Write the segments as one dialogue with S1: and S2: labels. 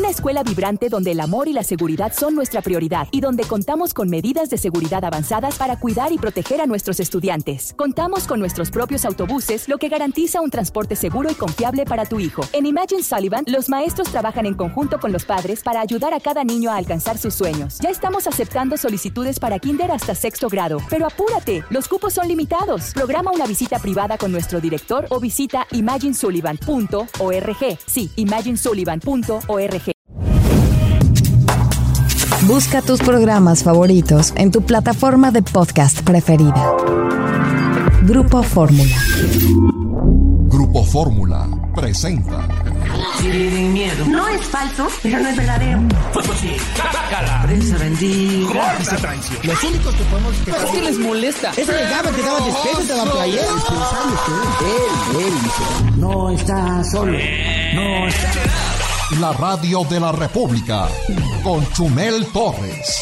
S1: una escuela vibrante donde el amor y la seguridad son nuestra prioridad y donde contamos con medidas de seguridad avanzadas para cuidar y proteger a nuestros estudiantes. Contamos con nuestros propios autobuses, lo que garantiza un transporte seguro y confiable para tu hijo. En Imagine Sullivan, los maestros trabajan en conjunto con los padres para ayudar a cada niño a alcanzar sus sueños. Ya estamos aceptando solicitudes para kinder hasta 6º grado, pero apúrate, los cupos son limitados. Programa una visita privada con nuestro director o visita imaginesullivan.org. Sí, imaginesullivan.org.
S2: Busca tus programas favoritos en tu plataforma de podcast preferida. Grupo Fórmula.
S3: Grupo Fórmula presenta.
S4: Tienen miedo. No es falso, pero no es verdadero.
S5: Pues sí.
S4: La prensa bendiga.
S6: Los únicos que podemos quejar
S5: es que les molesta.
S6: es el Gabo que daba despecho, te daba playera. Él.
S4: No está solo. No está.
S3: La radio de la República con Chumel Torres.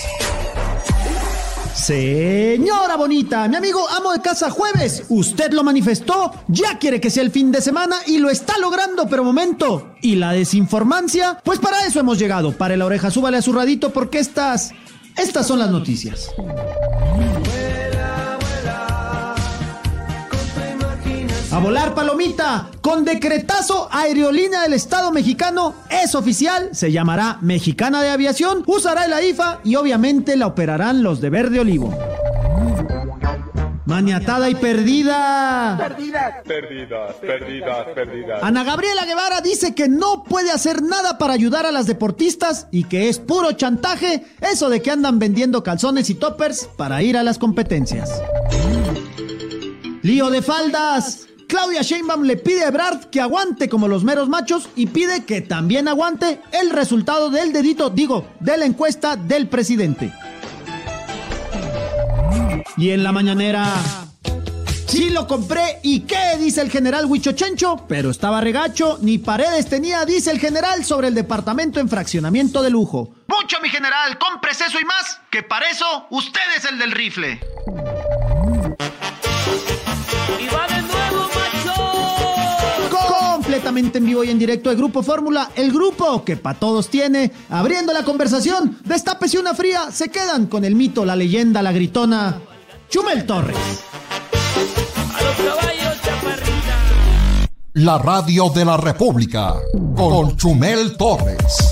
S6: Señora bonita, mi amigo amo de casa Jueves, usted lo manifestó, ya quiere que sea el fin de semana y lo está logrando, pero momento, ¿y la desinformancia? Pues para eso hemos llegado, pare la oreja, súbale a su radito porque estas son las noticias. A volar palomita, con decretazo Aerolínea del Estado Mexicano es oficial, se llamará Mexicana de Aviación, usará el AIFA y obviamente la operarán los de Verde Olivo. Maniatada y perdida.
S7: Perdida.
S6: Ana Gabriela Guevara dice que no puede hacer nada para ayudar a las deportistas y que es puro chantaje eso de que andan vendiendo calzones y toppers para ir a las competencias. Lío de faldas. Claudia Sheinbaum le pide a Ebrard que aguante como los meros machos y pide que también aguante el resultado del de la encuesta del presidente. Y en la mañanera, sí lo compré y ¿qué? Dice el general Huichochencho, pero estaba regacho, ni paredes tenía, dice el general sobre el departamento en fraccionamiento de lujo. Mucho mi general, compres eso y más, que para eso usted es el del rifle. Completamente en vivo y en directo de Grupo Fórmula, el grupo que pa' todos tiene, abriendo la conversación, destápese una fría, se quedan con el mito, la leyenda, la gritona, Chumel Torres.
S5: A los caballos, chaparrita.
S3: La radio de la República con Chumel Torres.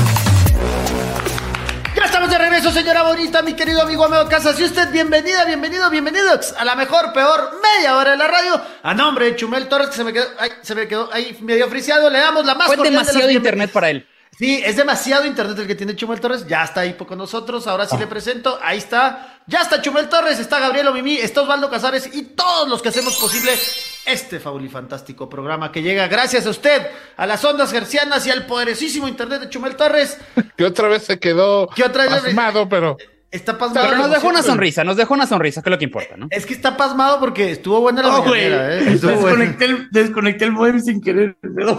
S6: Ya estamos de regreso, señora bonita, mi querido amigo amigo Casas. Y usted, bienvenidos a la mejor, peor media hora de la radio. A nombre de Chumel Torres, que se me quedó ahí medio friseado, le damos la más
S8: Fue
S6: cordial
S8: demasiado
S6: de
S8: internet para él.
S6: Sí, es demasiado internet el que tiene Chumel Torres. Ya está ahí con nosotros. Ahora sí le presento. Ahí está. Ya está Chumel Torres. Está Gabriel Omimí. Está Osvaldo Casares. Y todos los que hacemos posible este fabulifantástico programa que llega gracias a usted, a las ondas hercianas y al poderosísimo internet de Chumel Torres.
S7: Que otra vez se quedó pasmado, pero...
S6: Está pasmado.
S8: Pero nos dejó una sonrisa, que es lo que importa, ¿no?
S6: Es que está pasmado porque estuvo buena la mañanera,
S9: Desconecté el modem sin querer.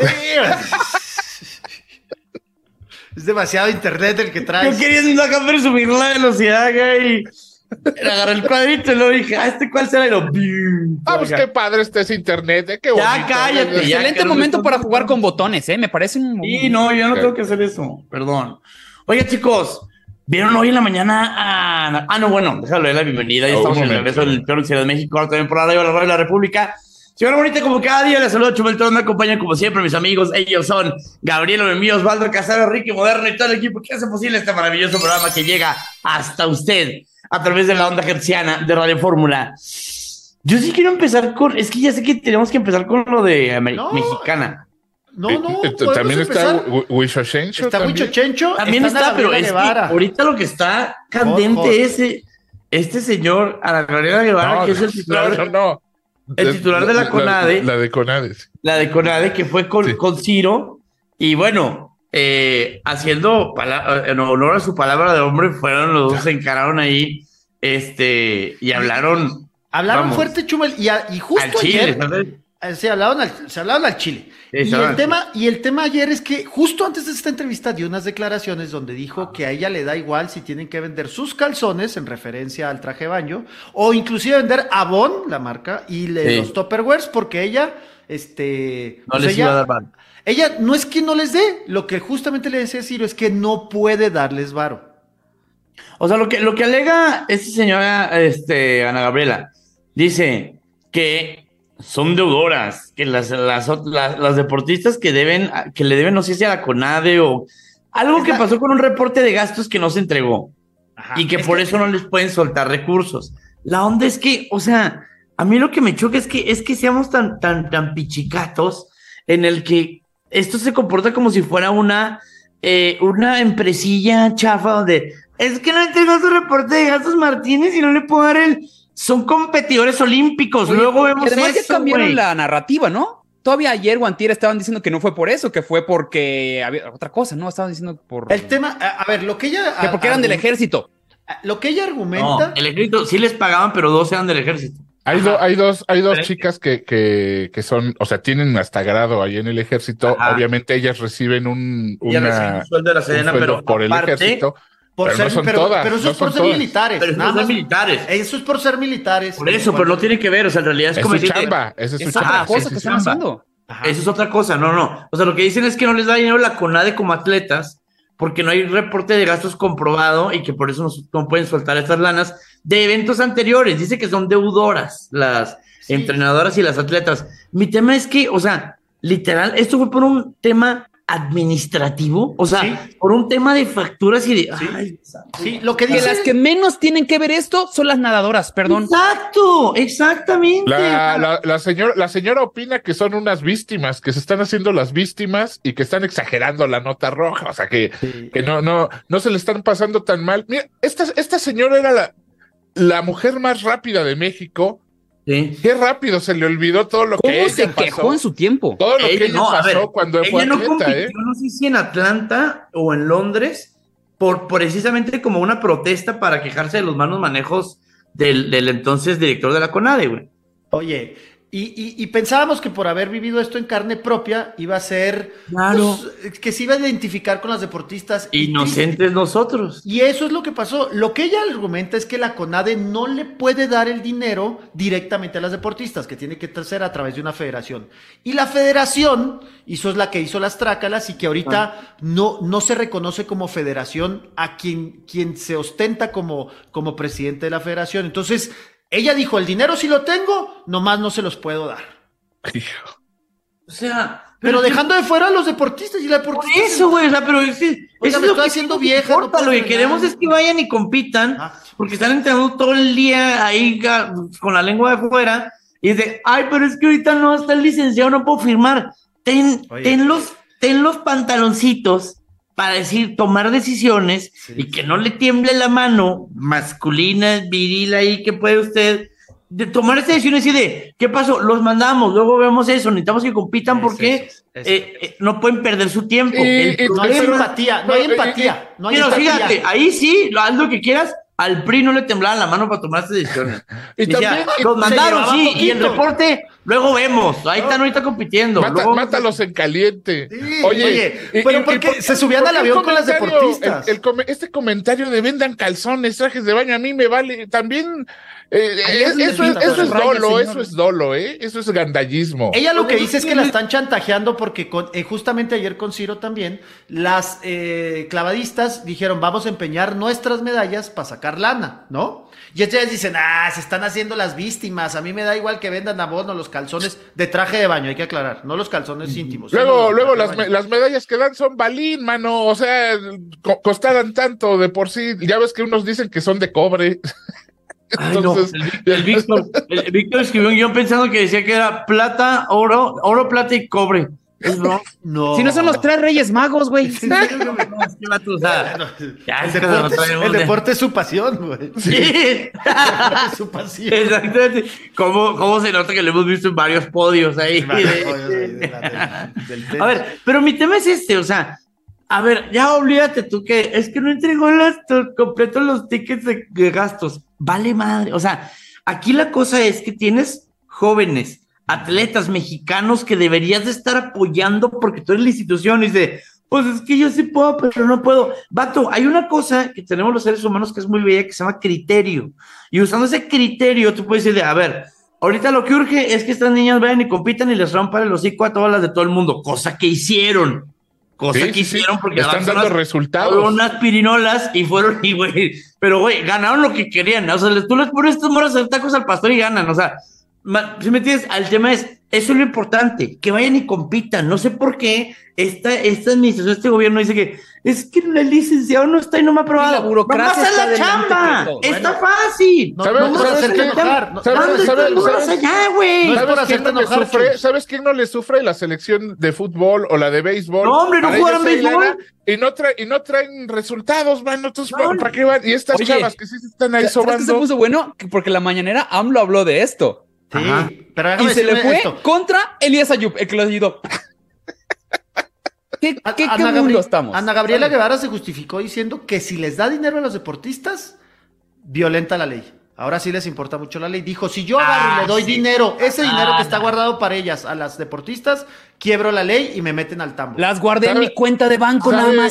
S6: Es demasiado internet el que traes.
S9: Yo queriendo acá presumir la velocidad, güey. Agarré el cuadrito y luego dije, ¿cuál será? Y lo...
S7: pues qué padre está ese internet, qué bonito.
S9: Ya cállate.
S8: Excelente momento para jugar con botones, me parece un...
S9: Sí, no, yo no tengo que hacer eso, perdón. Oye, chicos, ¿vieron hoy en la mañana a... no, bueno, déjalo de la bienvenida. Ya estamos en el regreso del peor Ciudad de México, ahora también por la radio de la República. Señora bonita, como cada día, les saludo a Chumel Torres, me acompañan como siempre mis amigos, ellos son Gabriel Omimí, Osvaldo Casares, Ricky Moderno y todo el equipo que hace posible este maravilloso programa que llega hasta usted a través de la onda hertziana de Radio Fórmula. Yo sí quiero empezar es que ya sé que tenemos que empezar con lo de Mexicana.
S6: No,
S7: también está Huichochencho.
S6: Está Huichochencho.
S9: También está, pero es que ahorita lo que está candente es este señor, Ana Gabriela Guevara, que es el titular. El titular de la CONADE.
S7: La de CONADE.
S9: La de CONADE, que fue con Ciro. Y bueno, haciendo en honor a su palabra de hombre, fueron los dos, se encararon ahí y hablaron. Hablaron fuerte, Chumel, y justo ayer. Se hablaron al Chile. Y el tema ayer es que justo antes de esta entrevista dio unas declaraciones donde dijo que a ella le da igual si tienen que vender sus calzones en referencia al traje de baño o inclusive vender Avon, la marca, y los Tupperwares, porque ella no les iba a dar varo.
S6: Ella no es que no les dé, lo que justamente le decía Ciro es que no puede darles varo.
S9: O sea, lo que alega esta señora Ana Gabriela, dice que son deudoras, que las deportistas que le deben, no sé si a la CONADE o algo que pasó con un reporte de gastos que no se entregó. Ajá, y que por eso no les pueden soltar recursos. La onda es que, o sea, a mí lo que me choca es que seamos tan pichicatos en el que esto se comporta como si fuera una empresilla chafa donde es que no entregó su reporte de gastos Martínez y no le puedo dar son competidores olímpicos. Oye, luego vemos
S8: además
S9: eso,
S8: que cambiaron la narrativa, ¿no? Todavía ayer o antier estaban diciendo que no fue por eso, que fue porque había otra cosa, ¿no? Estaban diciendo por...
S6: El tema, a ver, lo que ella...
S8: Que porque eran del ejército.
S6: Lo que ella argumenta...
S9: No, el ejército sí les pagaban, pero 2 eran del ejército.
S7: Hay dos chicas que son, o sea, tienen hasta grado ahí en el ejército. Ajá. Obviamente ellas reciben un
S9: sueldo de la Sedena, pero
S7: por aparte, el ejército. Pero no son todas.
S6: Pero eso es por ser militares.
S9: Pero eso es por ser militares.
S6: Eso es por ser militares.
S9: Por eso, pero no tiene que ver. O sea, en realidad es como
S7: su chamba. Esa es su chamba.
S8: Otra cosa que están haciendo.
S9: Eso es otra cosa. No. O sea, lo que dicen es que no les da dinero la CONADE como atletas porque no hay reporte de gastos comprobado y que por eso no pueden soltar estas lanas de eventos anteriores. Dice que son deudoras las entrenadoras y las atletas. Mi tema es que, o sea, literal, esto fue por un tema administrativo, o sea, por un tema de facturas y de...
S6: Lo que dice...
S8: las que menos tienen que ver esto son las nadadoras, perdón.
S9: Exacto, exactamente.
S7: La señora opina que son unas víctimas, que se están haciendo las víctimas y que están exagerando la nota roja, o sea, que no se le están pasando tan mal. Mira, esta señora era la mujer más rápida de México.
S9: Sí.
S7: Qué rápido se le olvidó todo lo que ella
S8: se quejó en su tiempo.
S7: Todo lo que ella pasó cuando fue atleta,
S9: compitió, no sé si en Atlanta o en Londres, por precisamente como una protesta para quejarse de los malos manejos del entonces director de la CONADE, güey.
S6: Oye, y pensábamos que por haber vivido esto en carne propia iba a ser,
S9: claro,
S6: pues, que se iba a identificar con las deportistas.
S9: Inocentes nosotros.
S6: Y eso es lo que pasó. Lo que ella argumenta es que la CONADE no le puede dar el dinero directamente a las deportistas, que tiene que ser a través de una federación. Y la federación es la que hizo las trácalas y que ahorita no se reconoce como federación a quien se ostenta como presidente de la federación. Entonces... ella dijo, el dinero sí lo tengo, nomás no se los puedo dar.
S9: O sea...
S6: Pero dejando de fuera a los deportistas y la deportista...
S9: Por eso, güey, o sea, pero eso
S6: me estoy haciendo vieja.
S9: Importa, lo que queremos es que vayan y compitan, porque están entrenando todo el día ahí con la lengua de fuera, y dice, ay, pero es que ahorita no está el licenciado, no puedo firmar. Ten los pantaloncitos para tomar decisiones y que no le tiemble la mano masculina, viril ahí que puede usted de tomar esta decisión y decir de, ¿qué pasó? Los mandamos, luego vemos eso, necesitamos que compitan porque no pueden perder su tiempo.
S6: No hay empatía.
S9: Fíjate, ahí sí, haz lo que quieras. Al PRI no le temblaban la mano para tomar estas decisiones. Los mandaron, sí, y el reporte, luego vemos. Ahí están ahorita compitiendo.
S7: Mátalos en caliente.
S6: Sí, oye, pero porque se subían al avión con las deportistas.
S7: Este comentario de vendan calzones, trajes de baño, a mí me vale. También, eso es dolo, eso es gandallismo.
S6: Ella lo que dice es que la están chantajeando porque justamente ayer con Ciro también, las clavadistas dijeron, vamos a empeñar nuestras medallas para sacar lana, ¿no? Y ellas dicen, se están haciendo las víctimas, a mí me da igual que vendan a vos, no los calzones de traje de baño, hay que aclarar, no los calzones íntimos.
S7: Luego las medallas que dan son balín, mano, o sea, costaran tanto de por sí, ya ves que unos dicen que son de cobre.
S9: Entonces, el Víctor escribió un guión pensando que decía que era plata, oro, plata y cobre.
S6: No.
S8: Si no son los 3 Reyes Magos, güey.
S6: El deporte es su pasión, güey.
S9: Sí.
S6: Es su pasión.
S9: Exactamente. ¿Cómo se nota que lo hemos visto en varios podios ahí? A ver, pero mi tema es o sea, a ver, ya olvídate tú que es que no entregó completo los tickets de gastos. Vale madre. O sea, aquí la cosa es que tienes jóvenes atletas mexicanos que deberías de estar apoyando porque tú eres la institución y dice, pues es que yo sí puedo, pero no puedo. Vato, hay una cosa que tenemos los seres humanos que es muy bella que se llama criterio. Y usando ese criterio tú puedes decir, a ver, ahorita lo que urge es que estas niñas vayan y compitan y les rompan el hocico a todas las de todo el mundo, cosa que hicieron. Porque
S7: están dando resultados.
S9: Unas pirinolas y fueron, y güey, pero güey, ganaron lo que querían. O sea, tú les pones estas morras de tacos al pastor y ganan. O sea, si me entiendes, el tema es, eso es lo importante, que vayan y compitan. No sé por qué esta administración, este gobierno dice que es que el licenciado no está y no me ha aprobado.
S8: La burocracia
S9: ¡Vamos a hacer la chamba! ¡Está fácil!
S7: ¿Sabes quién no le sufre? La selección de fútbol o la de béisbol.
S9: No, hombre, no jugaron béisbol.
S7: Y no traen resultados, man. Entonces, ¿para qué van? Y estas chavas que sí están ahí sobando.
S8: ¿Sabes qué se puso bueno? Porque la mañanera AMLO habló de esto.
S6: Sí, pero
S8: y se le fue contra Elías Ayub, el que lo ayudó. ¿Qué mundo estamos?
S6: Ana Gabriela Guevara se justificó diciendo que si les da dinero a los deportistas, violenta la ley. Ahora sí les importa mucho la ley. Dijo, si yo agarro y le doy dinero, ese dinero que está guardado para ellas, a las deportistas, quiebro la ley y me meten al tambo.
S8: Las guardé en mi cuenta de banco nada más.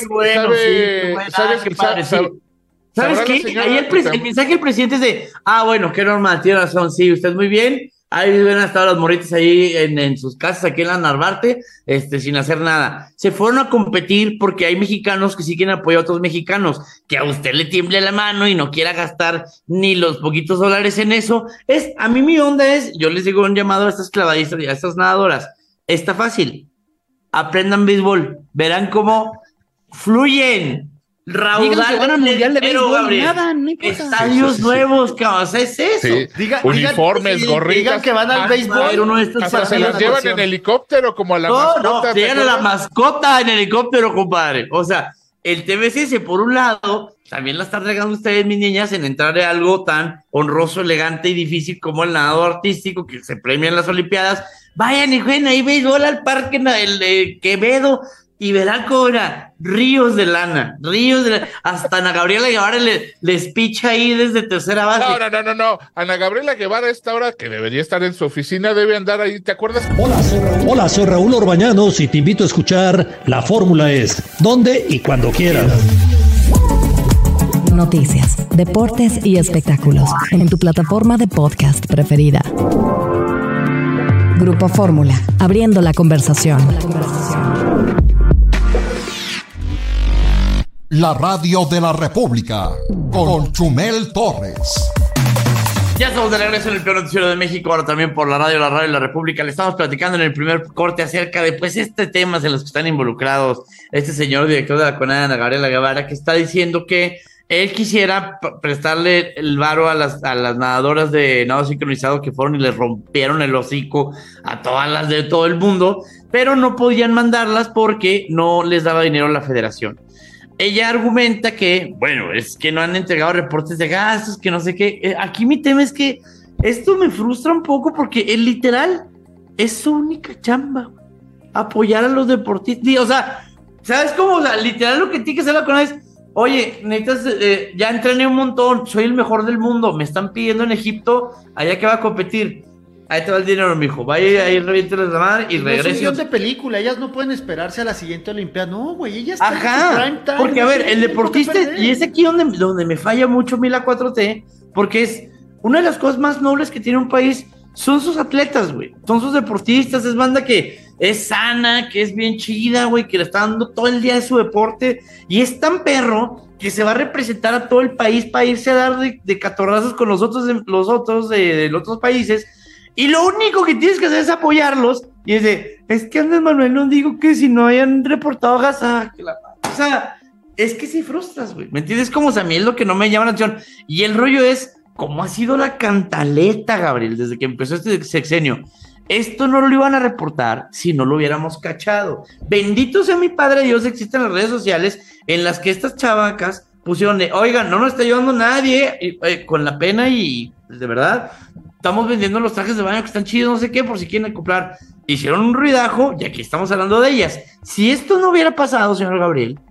S9: ¿Sabes qué? Ahí el mensaje del presidente es de, bueno, qué normal, tiene razón, sí, usted muy bien. Ahí ven hasta los morritos ahí en sus casas aquí en la Narvarte, sin hacer nada. Se fueron a competir porque hay mexicanos que sí quieren apoyar a otros mexicanos, que a usted le tiemble la mano y no quiera gastar ni los poquitos dólares en eso. A mí mi onda es, yo les digo un llamado a estas clavadistas y a estas nadadoras, está fácil, aprendan béisbol, verán cómo fluyen. Raudal
S8: van al mundial de béisbol, nada, no importa.
S9: Estadios nuevos, cabrón, o sea, es eso.
S7: Sí. Uniformes, gorritas.
S6: Digan que van al béisbol.
S7: Hasta se las llevan en helicóptero como a la mascota.
S9: No, llegan a la mascota en helicóptero, compadre. O sea, el TBCS, por un lado, también la están regando ustedes, mis niñas, en entrar en algo tan honroso, elegante y difícil como el nadado artístico que se premia en las Olimpiadas. Vayan y jueguen ahí béisbol al parque el Quevedo. Y verán cómo era, ríos de lana, hasta Ana Gabriela Guevara les picha ahí desde tercera base.
S7: No, Ana Gabriela Guevara a esta hora, que debería estar en su oficina, debe andar ahí, ¿te acuerdas?
S10: Hola, soy Raúl Orbañanos y te invito a escuchar La Fórmula Es, donde y cuando quieras.
S2: Noticias, deportes y espectáculos en tu plataforma de podcast preferida. Grupo Fórmula, abriendo la conversación.
S3: La radio de la República, con Chumel Torres.
S9: Ya estamos de regreso en el peor noticiero de México, ahora también por la radio de la República. Le estamos platicando en el primer corte acerca de, pues, temas en los que están involucrados este señor director de la CONADE, Ana Gabriela Guevara, que está diciendo que él quisiera prestarle el varo a las nadadoras de nado sincronizado que fueron y les rompieron el hocico a todas las de todo el mundo, pero no podían mandarlas porque no les daba dinero a la federación. Ella argumenta que, bueno, es que no han entregado reportes de gastos, que no sé qué. Aquí mi tema es que esto me frustra un poco porque él literal es su única chamba, apoyar a los deportistas. O sea, ¿sabes cómo? O sea, literal lo que tiene que hacer la CONADE es, oye, necesitas, ya entrené un montón, soy el mejor del mundo, me están pidiendo en Egipto, allá que va a competir. Ahí te va el dinero, mijo. Vaya ahí, reviénteles la madre y regrese.
S6: No es un guión de película, ellas no pueden esperarse a la siguiente Olimpiada. No, güey, ellas están
S9: en su prime time. Porque, a ver, el deportista, y es aquí donde me falla mucho a mí la 4T, porque es una de las cosas más nobles que tiene un país, son sus atletas, güey. Son sus deportistas, es banda que es sana, que es bien chida, güey, que le está dando todo el día de su deporte, y es tan perro que se va a representar a todo el país para irse a dar de catorrazos con los otros de los otros países. Y lo único que tienes que hacer es apoyarlos. Y es que Andrés Manuel no digo que si no hayan reportado Gaza. O sea, es que sí frustras, güey. ¿Me entiendes? Como a mí es lo que no me llama la atención. Y el rollo es cómo ha sido la cantaleta, Gabriel, desde que empezó este sexenio. Esto no lo iban a reportar si no lo hubiéramos cachado. Bendito sea mi padre Dios, existen las redes sociales en las que estas chavacas pusieron oigan, no nos está ayudando nadie, con la pena y de verdad... Estamos vendiendo los trajes de baño que están chidos, no sé qué, por si quieren comprar. Hicieron un ruidajo y aquí estamos hablando de ellas. Si esto no hubiera pasado, señor Gabriel,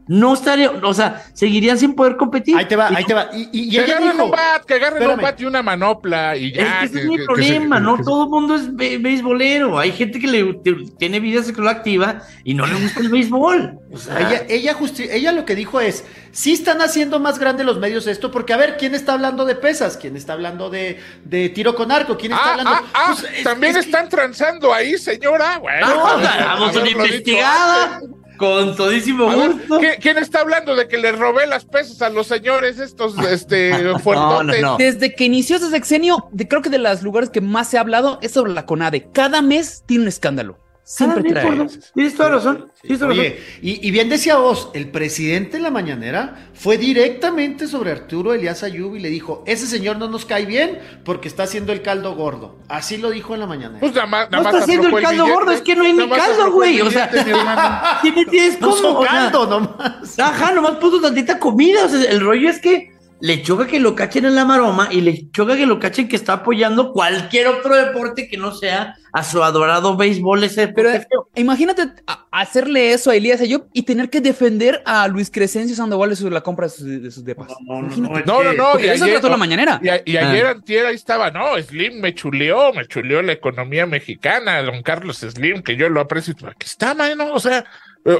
S9: no estaría, o sea, seguirían sin poder competir.
S6: Ahí te va. Y
S7: que
S6: ella
S7: agarren
S6: dijo,
S7: un bat,
S6: espérame.
S7: un bat y una manopla y ya.
S9: Ese es mi problema, no todo el mundo es beisbolero. Hay gente que tiene vida sexual activa y no le gusta el béisbol. O sea,
S6: ella lo que dijo es, sí están haciendo más grande los medios esto, porque a ver, ¿quién está hablando de pesas? ¿Quién está hablando de tiro con arco? ¿Quién está hablando? Pues,
S7: también están transando ahí, señora. Bueno,
S9: vamos a una investigada. Con todísimo gusto.
S7: ¿Quién está hablando de que le robé las pesas a los señores estos fuertotes?
S8: No. Desde que inició ese sexenio, creo que de los lugares que más se ha hablado es sobre la CONADE. Cada mes tiene un escándalo. Siempre trae.
S9: Tienes toda razón.
S6: Oye, y bien decía vos, el presidente en la mañanera fue directamente sobre Arturo Elías Ayub y le dijo, ese señor no nos cae bien porque está haciendo el caldo gordo. Así lo dijo en la mañanera.
S7: Pues nada más
S9: está haciendo el caldo gordo, es que no hay ni caldo, güey. O sea, ¿sí me entiendes cómo?
S6: Puso caldo nomás.
S9: Ajá, nomás puso tantita comida. O sea, el rollo es que le choca que lo cachen en la maroma y le choca que lo cachen que está apoyando cualquier otro deporte que no sea a su adorado béisbol ese.
S8: Pero imagínate hacerle eso a Elías Ayub y tener que defender a Luis Crescencio Sandoval de la compra de sus depas.
S7: No.
S8: Y eso trató la mañanera.
S7: Y ayer antier ahí estaba, Slim me chuleó la economía mexicana, don Carlos Slim, que yo lo aprecio. Aquí está, mano, o sea,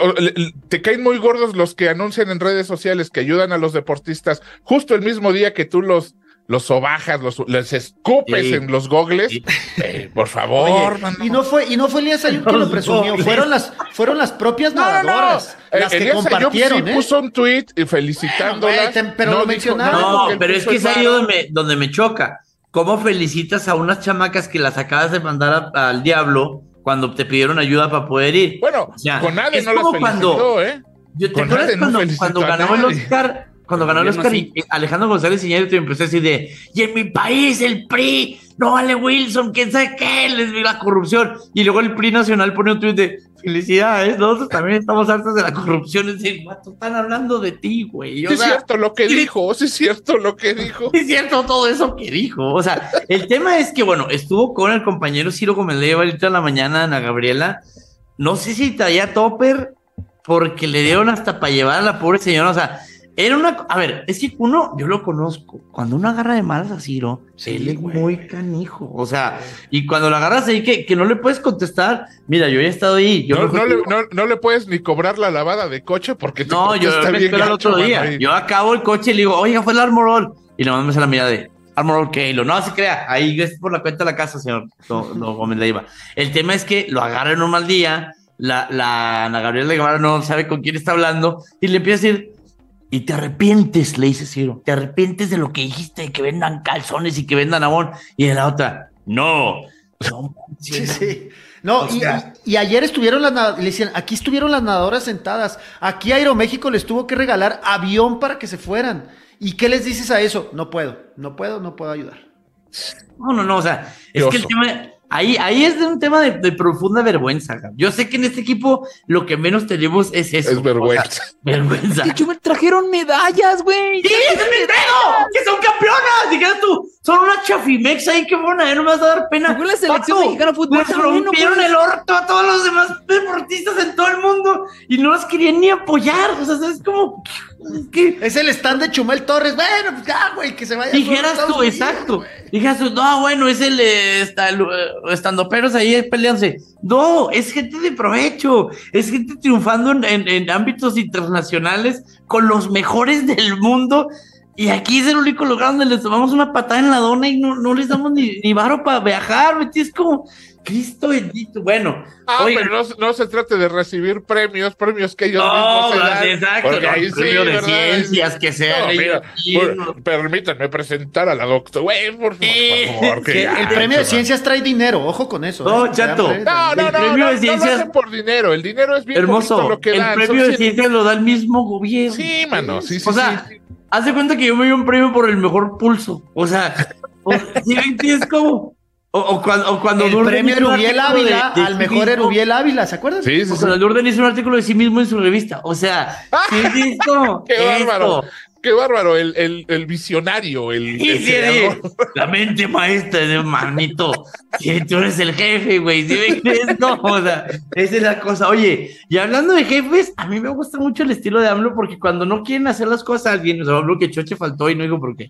S7: te caen muy gordos los que anuncian en redes sociales que ayudan a los deportistas justo el mismo día que tú los sobajas, les escupes en los gogles. Por favor.
S6: Oye, y no fue Elías Ayub que lo presumió, fueron las propias nadadoras las que
S7: Elías
S6: compartieron.
S7: Ayub puso un tweet felicitándolas.
S6: Pero lo mencionaron.
S9: No, pero es que es ahí donde me choca. ¿Cómo felicitas a unas chamacas que las acabas de mandar al diablo cuando te pidieron ayuda para poder ir?
S7: Bueno, con nadie no las felicitó,
S9: ¿Te acuerdas cuando ganó el Oscar? Cuando ganó el Oscar y Alejandro González Iñárritu empezó a decir y en mi país el PRI no vale Wilson, quién sabe qué, les vi la corrupción. Y luego el PRI nacional pone un tuit de felicidades, nosotros también estamos hartos de la corrupción. Es decir, guato, están hablando de ti, güey.
S7: Sí es cierto lo que dijo, sí es cierto lo que dijo.
S9: Es cierto todo eso que dijo. O sea, el tema es que, estuvo con el compañero Ciro Gómez Leiva ahorita en la mañana, Ana Gabriela. No sé si traía topper porque le dieron hasta para llevar a la pobre señora, o sea, a ver, es que yo lo conozco, cuando uno agarra de malas a Ciro, él es muy canijo, o sea, y cuando lo agarras ahí que no le puedes contestar, mira, yo ya he estado ahí.
S7: No le puedes ni cobrar la lavada de coche porque
S9: yo me espero el otro día, yo acabo el coche y le digo, oiga, fue el Armor All, y nomás me hace la mirada de Armor All, ¿qué? No se crea, ahí es por la cuenta de la casa, señor Gómez Leiva. El tema es que lo agarra en un mal día, la Ana Gabriela Guevara no sabe con quién está hablando, y le empieza a decir, y te arrepientes, le dice Ciro, te arrepientes de lo que dijiste, de que vendan calzones y que vendan abón. Y de la otra, no.
S6: Sí. No, y ayer le decían, aquí estuvieron las nadadoras sentadas, aquí Aeroméxico les tuvo que regalar avión para que se fueran. ¿Y qué les dices a eso? No puedo ayudar.
S9: No, o sea, es que el tema... Ahí es de un tema de profunda vergüenza. Yo sé que en este equipo lo que menos tenemos es eso.
S7: Es vergüenza.
S9: Vergüenza.
S8: De hecho, me trajeron medallas, güey.
S9: ¡Sí, es mi pedo! ¡Que son campeonas! Dijeras tú, son una chafimex ahí, qué buena, no me vas a dar pena.
S8: Fue la selección mexicana de fútbol.
S9: Nos rompieron el orto a todos los demás deportistas en todo el mundo y no los querían ni apoyar. O sea, es como...
S6: Es el stand de Chumel Torres. Bueno, pues ya, güey, que se vaya.
S9: Dijeras tú, exacto. Dijeras tú, no, bueno, es el estandoperos ahí peleándose. No, es gente de provecho. Es gente triunfando en ámbitos internacionales con los mejores del mundo. Y aquí es el único lugar donde les tomamos una patada en la dona y no les damos ni varo para viajar. ¿Me entiendes? Como... Cristo bendito, bueno.
S7: Pero no se trate de recibir premios que ellos mismos se dan.
S9: Exacto, premio de ciencias que sean.
S7: Permítanme presentar a la doctora. Güey, por favor.
S6: El premio de ciencias trae dinero, ojo con eso.
S9: No, chato.
S7: El premio de ciencias no lo hacen por dinero, el dinero es bien
S9: hermoso.
S7: Lo que dan.
S9: El premio de ciencias lo da el mismo gobierno.
S7: Sí, mano, sí.
S9: O sea, haz de cuenta que yo me dio un premio por el mejor pulso. O sea, ¿sí me entiendes cómo? O cuando
S6: el
S9: Durden
S6: premio Erubiel Ávila al mejor Erubiel Ávila, ¿se acuerdan?
S9: Sí. O cuando Durden hizo un artículo de sí mismo en su revista. O sea, ¿sí visto?
S7: ¡Qué bárbaro! Qué bárbaro, el visionario,
S9: la mente maestra de manito. Sí, tú eres el jefe, güey. ¿Sí me crees? No, o sea, esa es la cosa. Oye, y hablando de jefes, a mí me gusta mucho el estilo de AMLO porque cuando no quieren hacer las cosas bien, o sea, hablo que Choche faltó y no digo por qué.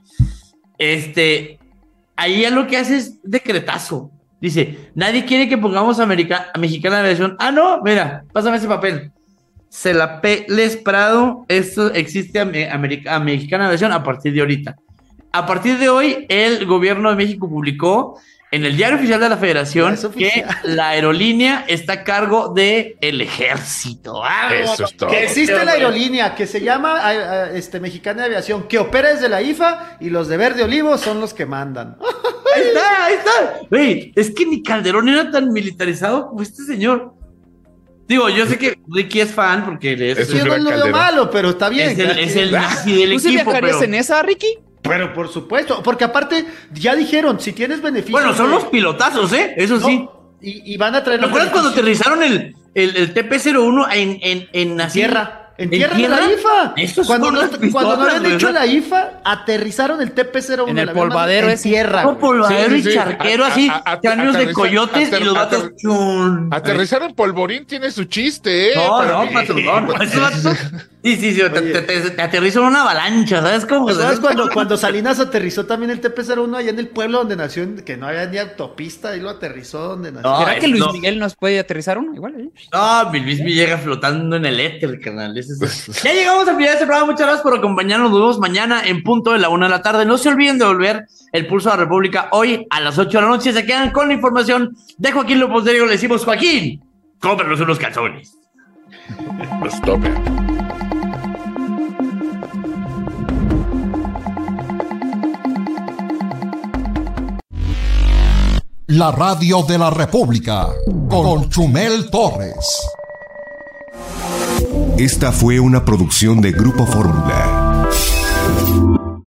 S9: Ahí ya lo que hace es decretazo. Dice, nadie quiere que pongamos a Mexicana de Aviación. Ah, no, mira, pásame ese papel. Se la Peles Prado, esto existe a Mexicana de Aviación a partir de ahorita. A partir de hoy, el gobierno de México publicó en el Diario Oficial de la Federación que la aerolínea está a cargo del ejército.
S7: Eso es todo.
S6: Que existe la aerolínea que se llama Mexicana de Aviación, que opera desde la IFA y los de Verde Olivo son los que mandan.
S9: Ahí está. Güey, es que ni Calderón era tan militarizado como este señor. Digo, yo sé que Ricky es fan porque
S6: yo no lo veo malo, pero está bien.
S9: Es el nazi del equipo.
S8: ¿Tú sí viajarías en esa, Ricky?
S6: Pero por supuesto, porque aparte ya dijeron, si tienes beneficios...
S9: Bueno, son los pilotazos, eso no, sí.
S6: Y van a traer...
S9: ¿Te acuerdas cuando aterrizaron el TP-01 en
S6: tierra? En tierra de la IFA. Cuando no habían hecho la IFA, aterrizaron el TP-01.
S8: En el polvadero
S6: en tierra.
S9: Un polvadero y charquero así, caños de coyotes y los vatos...
S7: Aterrizar en polvorín tiene su chiste,
S9: No, patrón. Sí, te aterrizó en una avalancha, ¿sabes cómo?
S6: ¿Sabes cuando Salinas aterrizó también el TP-01 allá en el pueblo donde nació, que no había ni autopista, y lo aterrizó donde nació?
S8: ¿Será que Luis Miguel nos puede aterrizar uno? Igual,
S9: No, Luis Miguel llega flotando en el éter, carnal. Ya llegamos al final de este programa. Muchas gracias por acompañarnos. Nos vemos mañana en punto de la 1 de la tarde. No se olviden de volver el Pulso de la República hoy a las 8 de la noche. Se quedan con la información de Joaquín López de Riego. Le decimos, Joaquín, cómpranos unos calzones.
S7: Los tope.
S3: La radio de la República con Chumel Torres.
S11: Esta fue una producción de Grupo Fórmula.